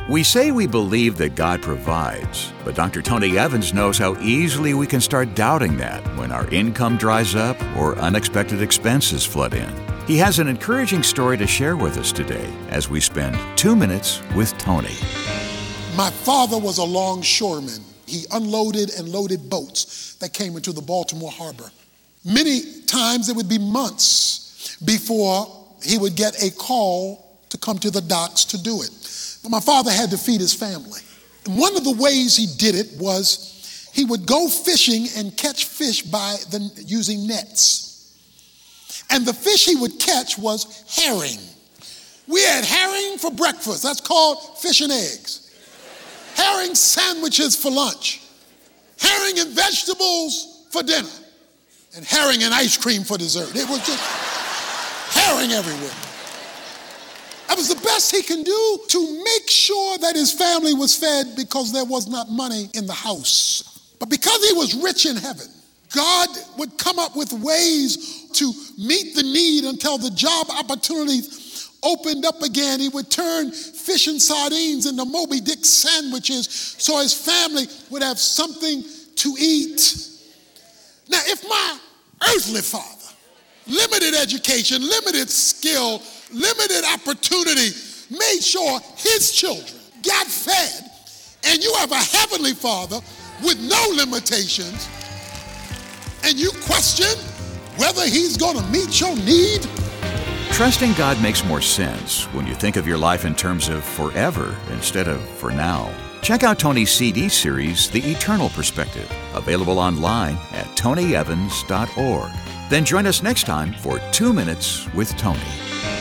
We say we believe that God provides, but Dr. Tony Evans knows how easily we can start doubting that when our income dries up or unexpected expenses flood in. He has an encouraging story to share with us today as we spend 2 minutes with Tony. My father was a longshoreman. He unloaded and loaded boats that came into the Baltimore harbor. Many times it would be months before he would get a call to come to the docks to do it. But my father had to feed his family. And one of the ways he did it was he would go fishing and catch fish using nets. And the fish he would catch was herring. We had herring for breakfast. That's called fish and eggs. Herring sandwiches for lunch. Herring and vegetables for dinner. And herring and ice cream for dessert. It was just herring everywhere. That was the best he can do to make sure that his family was fed because there was not money in the house. But because he was rich in heaven, God would come up with ways to meet the need until the job opportunities opened up again. He would turn fish and sardines into Moby Dick sandwiches so his family would have something to eat. Now, if my earthly father, limited education, limited skill, limited opportunity, made sure his children got fed, and you have a heavenly father with no limitations, and you question whether he's going to meet your need? Trusting God makes more sense when you think of your life in terms of forever instead of for now. Check out Tony's CD series, The Eternal Perspective, available online at tonyevans.org. Then join us next time for 2 Minutes with Tony.